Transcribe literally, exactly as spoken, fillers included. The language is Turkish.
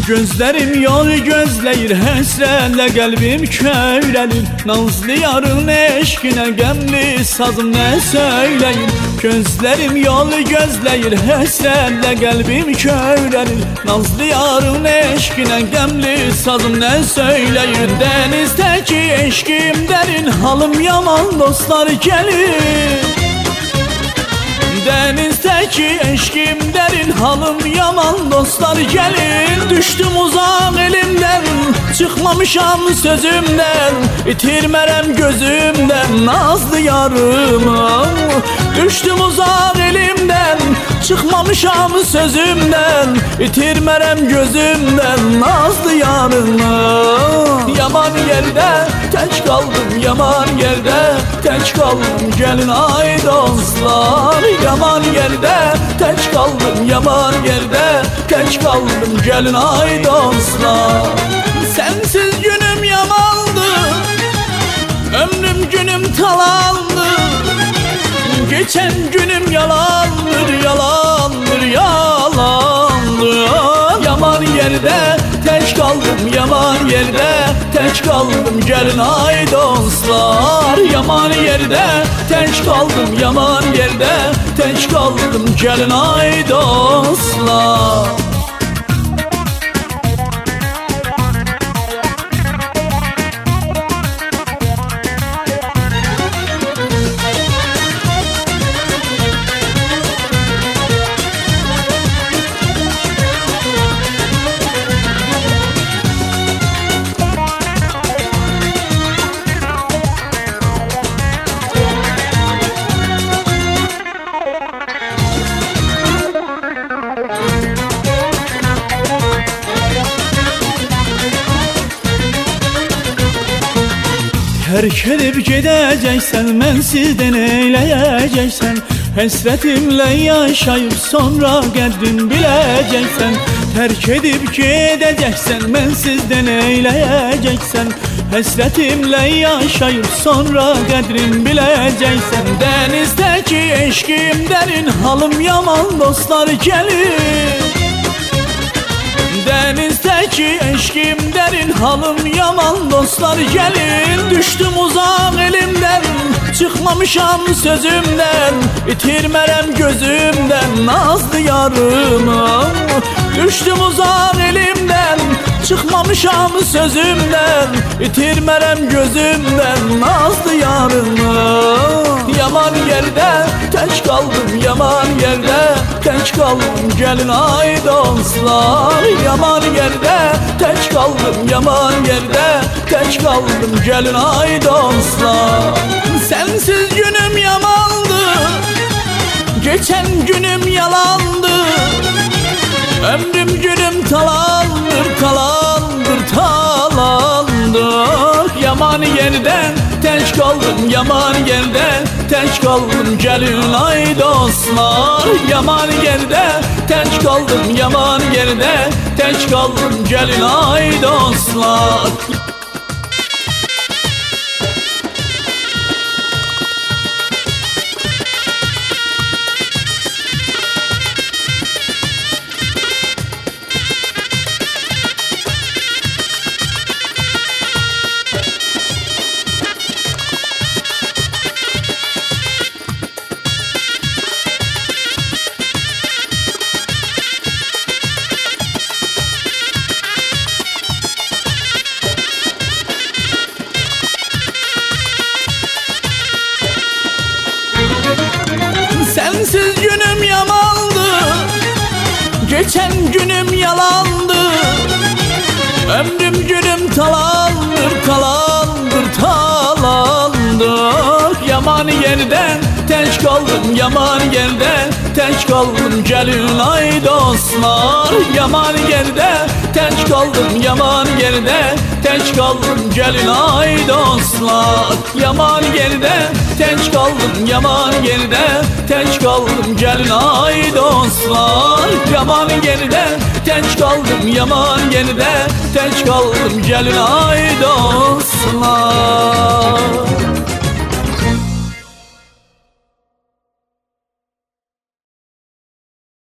Gözlerim yol gözleyir həsrətlə qəlbim kövrəlir. Nazlı yarın eşqinə qəmli sazım nə söyləyir. Gözlerim yol gözleyir həsrətlə qəlbim kövrəlir. Nazlı yarın eşqinə qəmli sazım nə söyləyir. Dənizdəki eşqim dərin, halım yaman dostlar gəlir. Denizdeki eşkim derin, halım yaman dostlar gelin. Düştüm uzak elimden, çıkmamışam sözümden. İtirmerem gözümden nazlı yarımı. Düştüm uzak elimden, çıkmamışam sözümden. İtirmerem gözümden nazlı yarımı. Yaman yerde tek kaldım, yaman yerde tek kaldım. Gelin ay dostlar. Yaman yerde tek kaldım, yaman yerde tek kaldım. Gelin ay dostlar. Sensiz günüm yamandı, ömrüm günüm talandı. Geçen günüm yalandır, yalandır, yalandır. Yaman yerde tek kaldım, yaman yerde tek kaldım. Gelin ay dostlar. Yaman yerde tek kaldım, yaman yerde tek kaldım. Gelin ay dostlar. Terk edip gideceksen, mensizden eyleyeceksen. Həsrətimlə yaşayıp sonra qədrin bileceksen. Terk edip gideceksen, mensizden eyleyeceksen. Həsrətimlə yaşayıp sonra qədrin bileceksen. Denizdeki eşkim derin, halım yaman dostlar gelir. Denizdeki eşkim derin, halım yaman dostlar gelin. Düştüm uzak elimden, çıkmamışam sözümden. İtirmerem gözümden nazlı yarımı. Düştüm uzak elimden, çıkmamışam sözümden. İtirmerem gözümden nazlı yarımı. Yaman yerde tek kaldım, yaman yerde tek kaldım. Gelin ay dostlar. Yaman yerde tek kaldım, yaman yerde tek kaldım. Gelin ay dostlar. Sensiz günüm yamandı, geçen günüm yalandı. Ömrüm günüm talandır, talandır, talandır. Yaman yerden tek kaldım, yaman yerden tek kaldım. Gelin ay dostlar. Yaman yerde tek kaldım, yaman yerde tek kaldım. Gelin ay dostlar. Sensiz günüm yamandı, geçen günüm yalandı. Ömrüm günüm talandır, talandır, talandır. Yaman yerden tek kaldım, yaman yerden tek kaldım. Gelin ay dostlar. Yaman yerde tek kaldım, yaman yerde tek kaldım. Gelin ay dostlar. Yaman yerde tek kaldım, yaman yerde tek kaldım. Gelin ay dostlar. Yaman yerde tek kaldım, yaman yerde tek kaldım. Gelin ay dostlar.